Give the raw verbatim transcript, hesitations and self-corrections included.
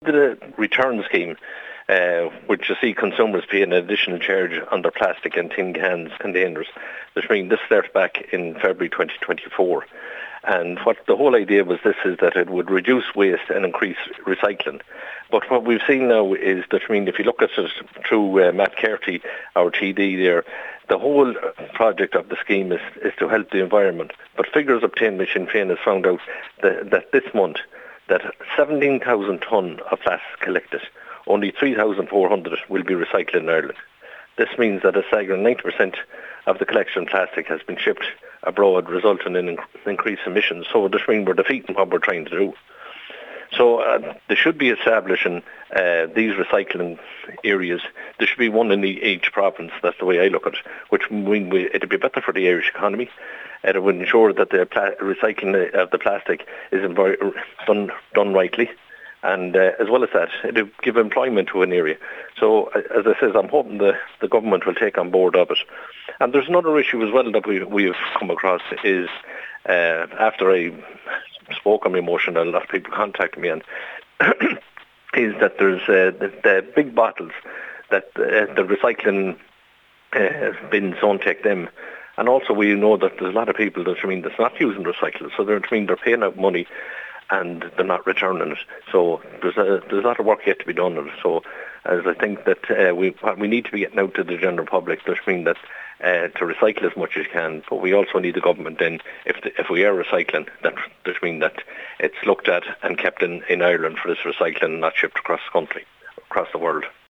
the return scheme, uh, which you see consumers pay an additional charge on their plastic and tin cans containers. Which means this starts back in February twenty twenty-four. And what the whole idea was this is that it would reduce waste and increase recycling. But what we've seen now is that, I mean, if you look at it through uh, Matt Carty, our T D there, the whole project of the scheme is, is to help the environment. But figures obtained by Sinn Féin has found out that, that this month, that seventeen thousand tonne of plastic collected, only three thousand four hundred will be recycled in Ireland. This means that a staggering ninety percent of the collection plastic has been shipped abroad, resulting in inc- increased emissions. So this means we're defeating what we're trying to do. So uh, there should be establishing uh, these recycling areas. There should be one in the, each province. That's the way I look at it, which means it'd be better for the Irish economy. It would ensure that the pla- recycling of the plastic is envi- done, done rightly. And uh, as well as that, it would give employment to an area. So, uh, as I said, I'm hoping the, the government will take on board of it. And there's another issue as well that we we have come across is uh, after I spoke on my motion, a lot of people contacted me, and is that there's uh, the, the big bottles that uh, the recycling uh, bins don't take them. And also we know that there's a lot of people that I mean that's not using recycling, so they're I mean they're paying out money and they're not returning it. So there's a there's a lot of work yet to be done on it. So as I think that uh, we we need to be getting out to the general public, does mean that uh, to recycle as much as you can, but we also need the government then, if the, if we are recycling, that does mean that it's looked at and kept in, in Ireland for this recycling, not shipped across the country, across the world.